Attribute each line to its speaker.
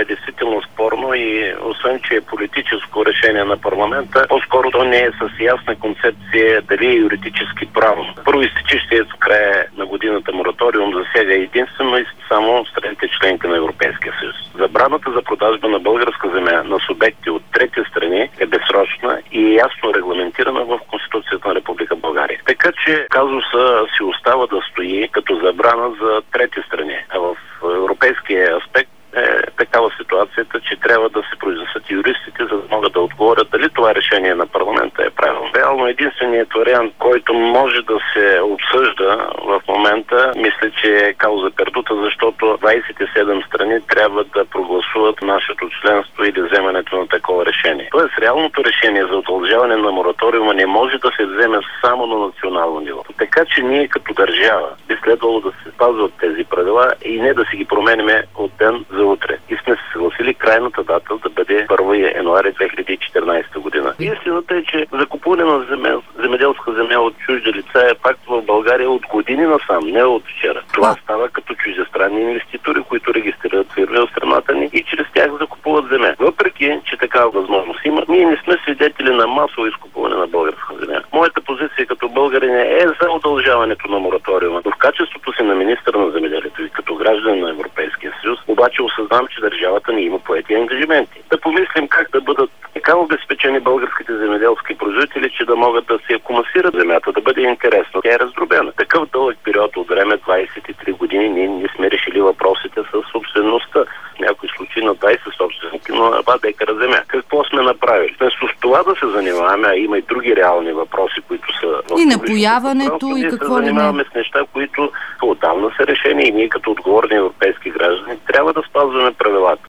Speaker 1: е действително спорно и освен, че е политическо решение на парламента, по-скоро то не е с ясна концепция дали е юридически правно. Първо изтичащият в края на годината мораториум засяга единствено и само страните членки на Европейския съюз. Забраната за продажба на българска земя на субекти от трети страни е безсрочна и е ясно регламентирана в Конституцията на Република България. Така че казуса си остава да стои като забрана за трети страни. А в европейския аспект е такава ситуацията, че трябва да се произнесат юристите, за да могат да отговорят дали това решение на парламента е правилно. Реално единственият вариант, който може да се обсъжда в момента, мисля, че е кауза пердута, защото 27 страни трябва да прогласуват нашето членство или вземането на такова решение. Тоест, реалното решение за удължаване на мораториума не може да се вземе само на национално ниво. Така че ние като държава би следвало да се спазват тези правила и не да си ги променяме от ден за утре. И сме се съгласили крайната дата да бъде 1 януари 2014 година. Истината е, че закупуване на земеделска земя от чужди лица е факт в България от години насам, не от вчера. Това става като чуждестранни инвеститори, които регистрират фирми от страната ни и чрез тях закупуват земя. Въпреки, че такава възможност има, ние не сме свидетели на масово изкупуване на българска земя. Моята позиция като българин е за удължаването на мораториума. В качеството си на министър на земеделието и като граждан на Европейския съюз, обаче осъзнавам, че държавата ни има поети ангажименти. Да помислим как да бъдат така обезпечени българските земеделски производители, че да могат да се комасират земята, да бъде интересно. Тя е раздробена. Такъв дълъг период от време, 23 години, ние не сме решили въпросите с собствеността. В някои случаи на 20 собственики, но на 2 декара земя. Какво сме направили? Вместо с това да се занимаваме, а има и други реални въпроси, които са в
Speaker 2: и напояването, и какво ли не.
Speaker 1: Ние се занимаваме с неща, които отдавна са решени и ние като отговорни европейски граждани трябва да спазваме правилата.